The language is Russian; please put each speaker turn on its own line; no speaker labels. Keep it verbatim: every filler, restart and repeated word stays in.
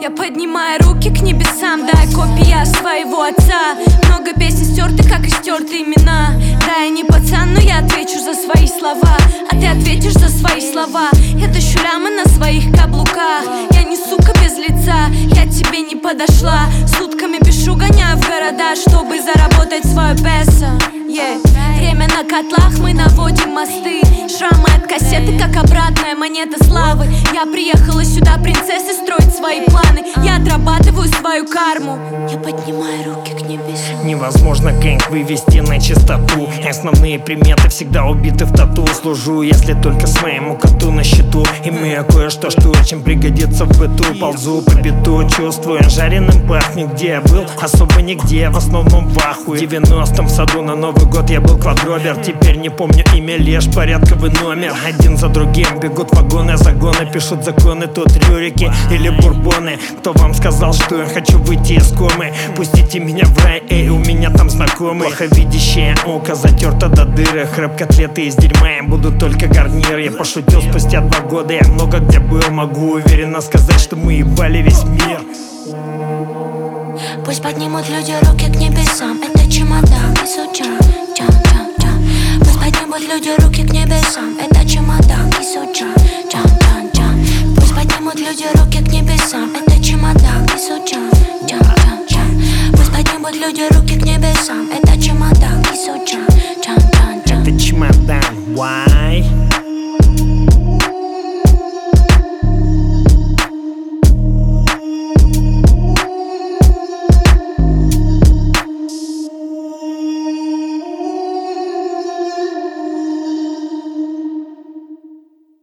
Я поднимаю руки к небесам, дай копия своего отца. Много песен стерты, как и стерты имена. Да, я не пацан, но я отвечу за свои слова. А ты ответишь за свои слова. Я тащу лямы на своих каблуках. Я не сука без лица, я тебе не подошла. Сутками пишу, гоняю в города, чтобы заработать свое песо. Yeah. Время на котлах, мы наводим мосты. Шрамы от кассеты, как обратная монета славы. Я приехала сюда принцессой строить свои планы. Я отрабатываю свою карму. Я поднимаю руки к небесам.
Невозможно гэнг вывести на чистоту. Основные приметы всегда убиты в тату. Служу, если только своему коту на счету. Имею кое-что, что очень пригодится в быту. Ползу по биту, чувствую, жареным пахнет. Где я был? Особо нигде, в основном в ахуе. В девяностом в саду на Новый год я был квадробер. Теперь не помню имя, лишь порядковый номер. Один за другим бегут вагоны, загоны. Пишут законы, тут рюрики или бурбоны. Кто вам сказал, что я хочу выйти из комы? Пустите меня в рай, эй, у меня там знакомый. Плоховидящее око затерто до дыры. Хрэп-котлеты из дерьма, я буду только гарнир. Я пошутил спустя два года, я много где был. Могу уверенно сказать, что мы ебали весь мир.
Пусть поднимут люди руки к небесам. Это чемодан, и сучан, чан, чан, чан. Пусть поднимут люди руки